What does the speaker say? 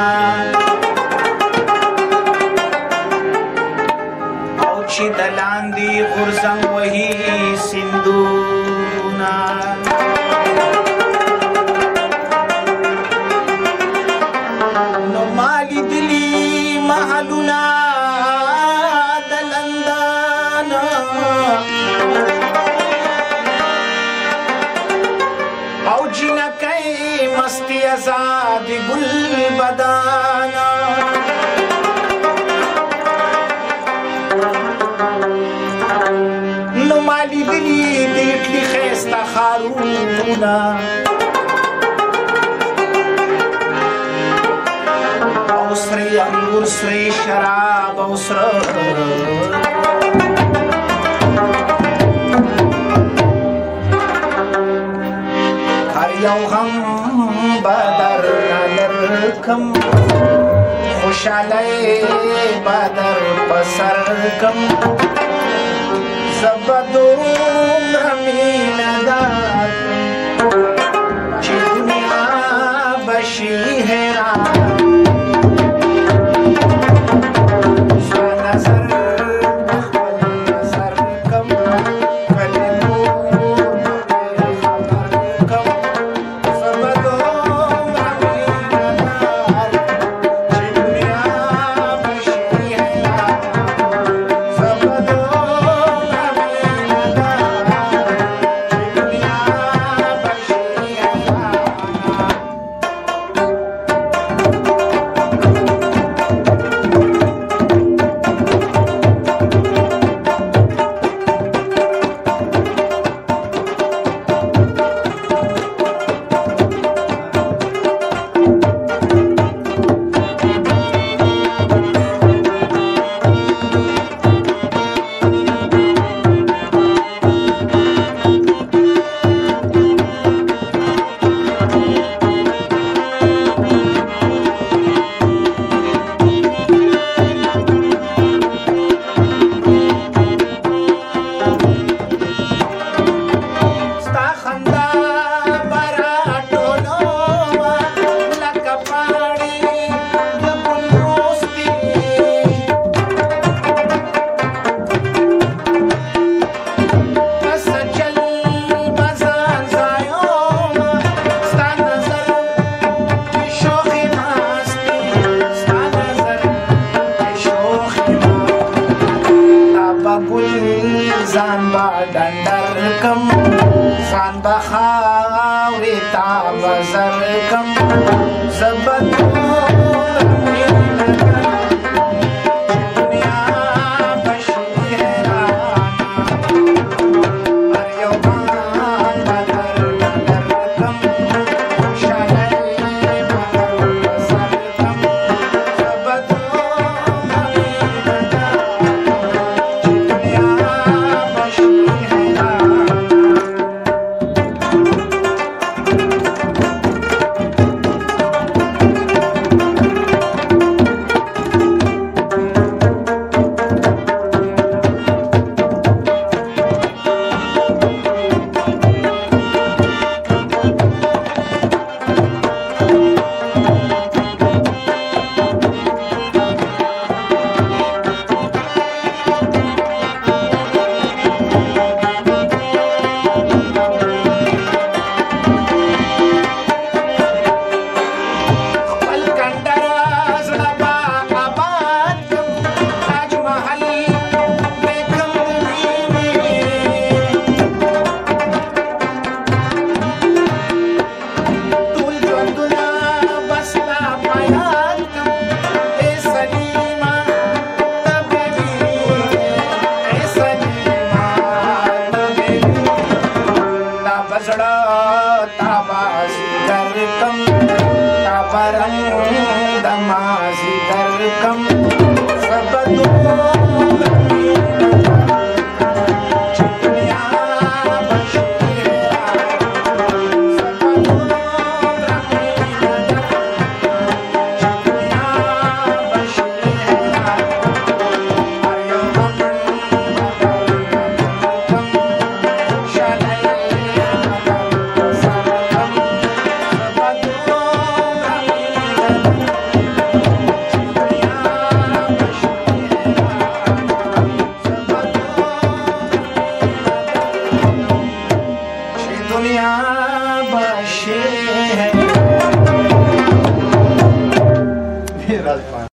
او چې د لاندې غورځنګ وهي سیندونه نو ما لیدلي محلونه د لندن او جنکۍ مستی آزاد ګل بدانا نو ما لیدلي د اټلي ښایسته ښارونه او سرې انګور سرې شراب او سره هر یو غم به درنه لرکم خوشحالی به در په سر کم زه به دومره مینه درکړم چې دنیا به شي حیران गलत